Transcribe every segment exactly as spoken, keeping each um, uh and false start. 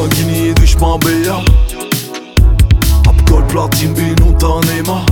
Lamborghini durch Marbella. Hab Gold, Platin, bin Unternehmer.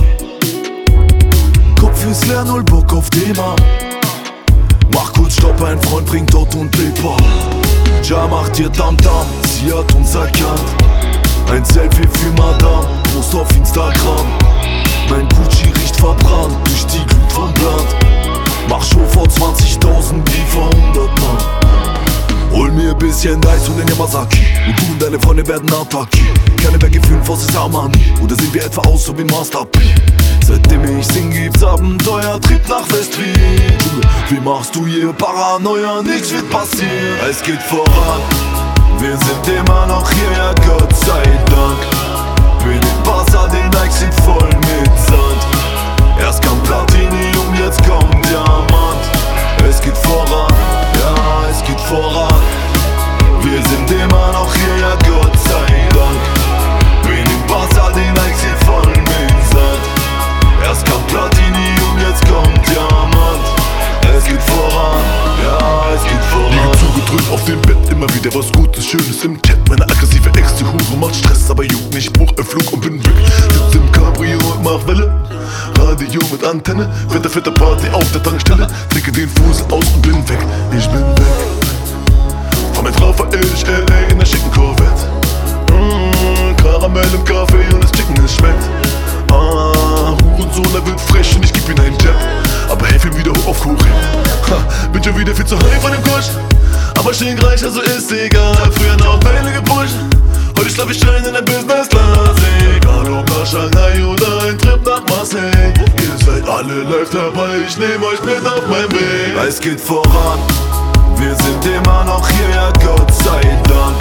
Kopf ist leer, null Bock auf Thema. Mach kurz Stopp, ein Freund bringt Dot und Paper. Ja, macht dir Tamtam, sie hat uns erkannt. Ein Selfie für Madame, Post auf Instagram. Mein Gucci riecht verbrannt durch die Glut vom Blatt. Mach Show vor zwanzigtausend wie vor hundert Mann. Hol mir bisschen Eis und den Yamazaki. Und du und deine Freunde werden attackiert. Keine Berge fühlen vor sich Armani. Oder sehen wir etwa aus so wie Master P? Seitdem ich sing, gibt's Abenteuer, Trieb nach West-Wien. Wie machst du hier Paranoia? Nichts wird passieren. Es geht voran, wir sind immer noch hier, ja Gott sei Dank. Bin in Barca, den Nike sind voll mit Sand. Erst kam Platini und jetzt kommt Diamant. Es geht voran, ja es geht voran. Wir sind immer noch hier, ja Gott sei Dank. Bin in Barca, den Nike sind voll mit Sand. Erst kam Platini und jetzt kommt Diamant. Es geht voran, ja, es geht voran. Liege zugedrückt auf dem Bett, immer wieder was Gutes, Schönes im Chat. Meine aggressive Ex, die Hure macht Stress, aber juckt nicht. Buch ein Flug und bin weg. Sitz im Cabrio und mach Welle. Radio mit Antenne, fette, fette Party auf der Tankstelle. Trinke den Fuß aus und bin weg, ich bin weg. Fahr mit Raphael durch L A in der schicken Corvette. Mmh, Karamell im Kaffee und das Chicken, es schmeckt. Ah, Hurensohn, er wird frech und ich geb ihm einen Jab. Aber helf ihm wieder hoch auf Kuchen. Ha, bin schon wieder viel zu high von dem Kusch. Aber stinkreich, also ist egal. Früher noch Pläne gepusht. Heute schlaf ich rein in der Business Class. Egal ob nach Shanghai oder ein Trip nach Marseille. Ihr seid alle live dabei, ich nehm euch mit auf mein Weg. Es geht voran, wir sind immer noch hier, ja Gott sei Dank.